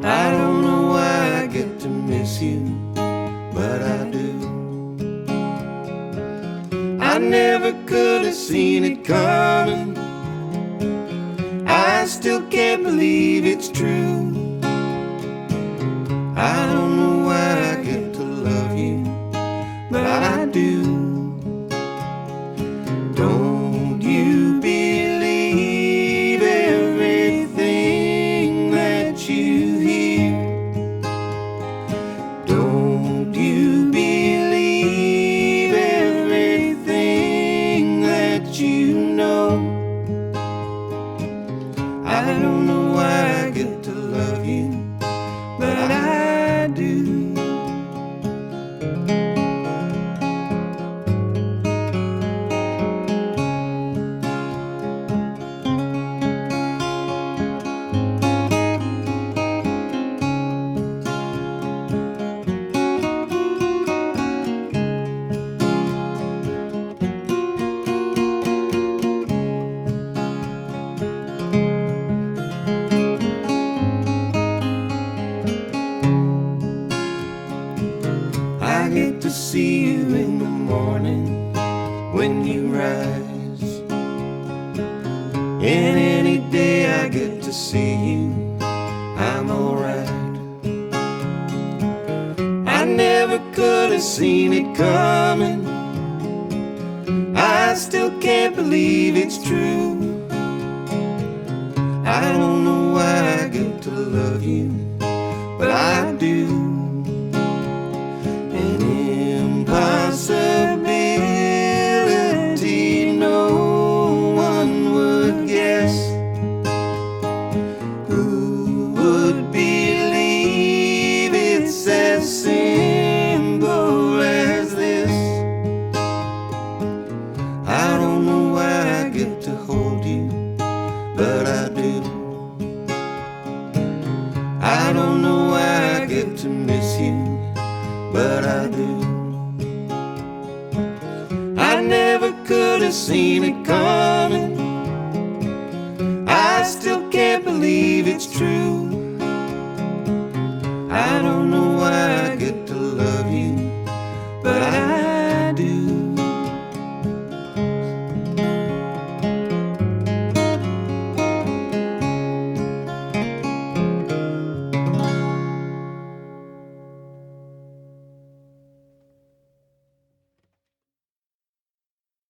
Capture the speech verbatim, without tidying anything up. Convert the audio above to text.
I don't know why I get to miss you, but I do. I never could have seen it coming. I still can't believe it's true. I don't know why I get to love you, but I do. Don't you believe everything that you hear? Don't you believe everything that you know? I don't know why I get to love you, but I do. I get to see you in the morning when you rise. And any day I get to see you, I'm alright. I never could have seen it coming. I still can't believe it's true. I don't know why I get to love you, but I do. An impossibility no one would guess. Who would believe it's as simple as this? I don't know why I get to hold you, but I do. I don't know why I get to miss you, but I do. I never could have seen it coming. I still can't believe it's true.